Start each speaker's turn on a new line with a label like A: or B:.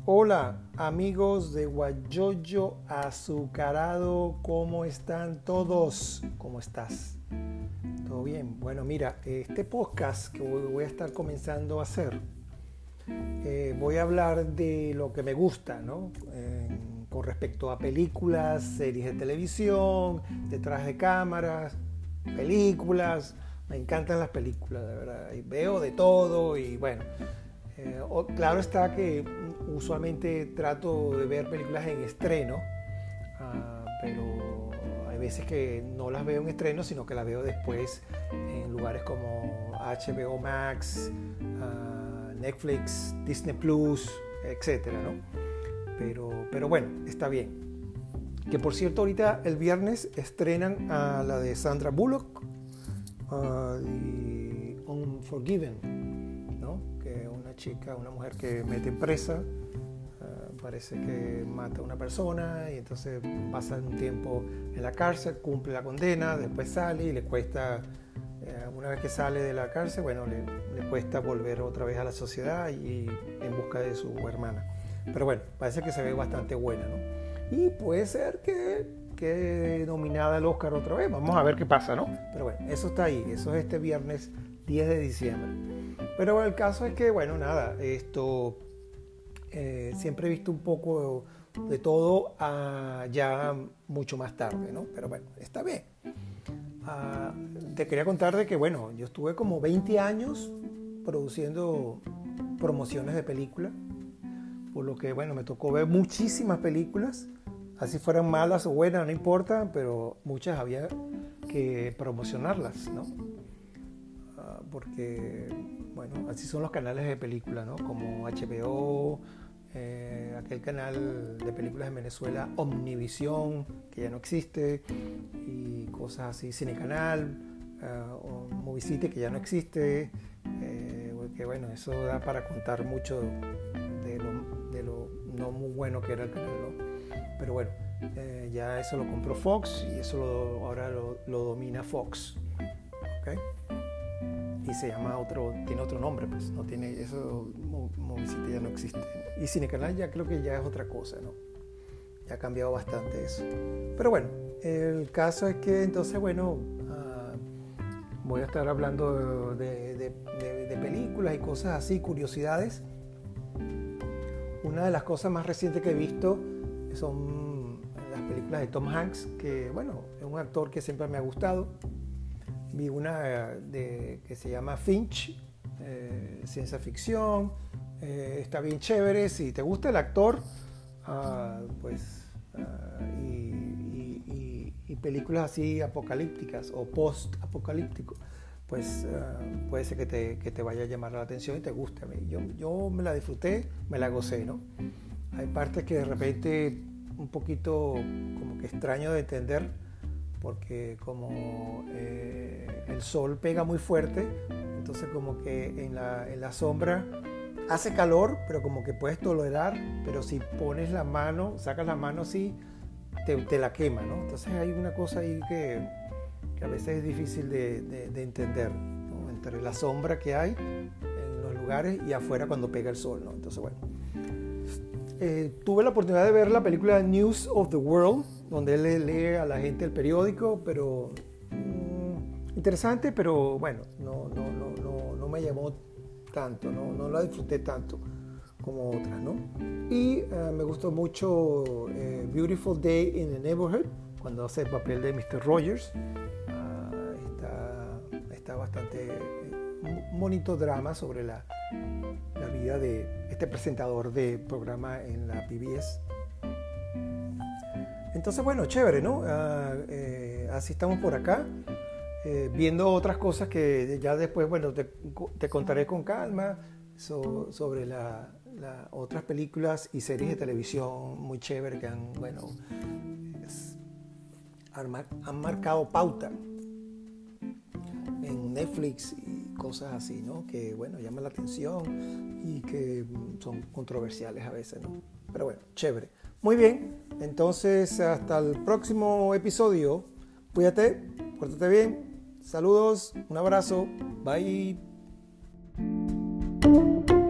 A: Hola amigos de Guayoyo Azucarado, ¿cómo están todos? ¿Cómo estás? ¿Todo bien? Bueno, mira, este podcast que voy a estar comenzando a hacer, voy a hablar de lo que me gusta, ¿no? Con respecto a películas, series de televisión, detrás de cámaras, películas. Me encantan las películas, de verdad. Y veo de todo y bueno. Claro está que usualmente trato de ver películas en estreno, pero hay veces que no las veo en estreno, sino que las veo después en lugares como HBO Max, Netflix, Disney Plus, etcétera, ¿no? Pero bueno, está bien. Que por cierto, ahorita el viernes estrenan a la de Sandra Bullock, y Unforgiven, ¿no? Que una mujer que mete presa, parece que mata a una persona y entonces pasa un tiempo en la cárcel, cumple la condena, después sale y le cuesta, una vez que sale de la cárcel, bueno, le cuesta volver otra vez a la sociedad y en busca de su hermana. Pero bueno, parece que se ve bastante buena, ¿no? Y puede ser que nominada al Oscar otra vez, vamos a ver qué pasa, ¿no? Pero bueno, eso está ahí, eso es este viernes 10 de diciembre. Pero el caso es que, bueno, nada, siempre he visto un poco de todo ya mucho más tarde, ¿no? Pero bueno, está bien. Te quería contar de que, bueno, yo estuve como 20 años produciendo promociones de películas, por lo que, bueno, me tocó ver muchísimas películas, así fueran malas o buenas, no importa, pero muchas había que promocionarlas, ¿no? Porque, bueno, así son los canales de película, ¿no? Como HBO, aquel canal de películas en Venezuela, Omnivisión, que ya no existe, y cosas así, Cinecanal, o Movicity, que ya no existe, porque, bueno, eso da para contar mucho de lo no muy bueno que era el canal, ¿no? Pero bueno, ya eso lo compró Fox y eso ahora lo domina Fox, ¿ok? Y se llama tiene otro nombre, pues no tiene eso, Movicity ya no existe. Y Cinecanal ya creo que ya es otra cosa, ¿no? Ya ha cambiado bastante eso. Pero bueno, el caso es que entonces, bueno, voy a estar hablando de películas y cosas así, curiosidades. Una de las cosas más recientes que he visto son las películas de Tom Hanks, que bueno, es un actor que siempre me ha gustado. Vi una que se llama Finch, ciencia ficción, está bien chévere. Si te gusta el actor, y películas así apocalípticas o post-apocalíptico, pues puede ser que te vaya a llamar la atención y te guste. A mí, yo me la disfruté, me la gocé, ¿no? Hay partes que de repente un poquito como que extraño de entender, porque como el sol pega muy fuerte, entonces como que en la sombra hace calor, pero como que puedes tolerar, pero si pones la mano, sacas la mano así, te la quema, ¿no? Entonces hay una cosa ahí que a veces es difícil de entender, ¿no? Entre la sombra que hay en los lugares y afuera cuando pega el sol, ¿no? Entonces, bueno. Tuve la oportunidad de ver la película News of the World, donde él lee a la gente el periódico, pero interesante, pero bueno, no me llamó tanto, no la disfruté tanto como otras, ¿no? Y me gustó mucho Beautiful Day in the Neighborhood, cuando hace el papel de Mr. Rogers. Está bastante un bonito drama sobre la vida de este presentador de programa en la PBS. Entonces, bueno, chévere, ¿no? Así estamos por acá, viendo otras cosas que ya después, bueno, te contaré con calma sobre otras películas y series de televisión muy chévere que han marcado pauta en Netflix y cosas así, ¿no? Que, bueno, llaman la atención y que son controversiales a veces, ¿no? Pero bueno, chévere. Muy bien, entonces hasta el próximo episodio. Cuídate, pórtate bien. Saludos, un abrazo. Bye.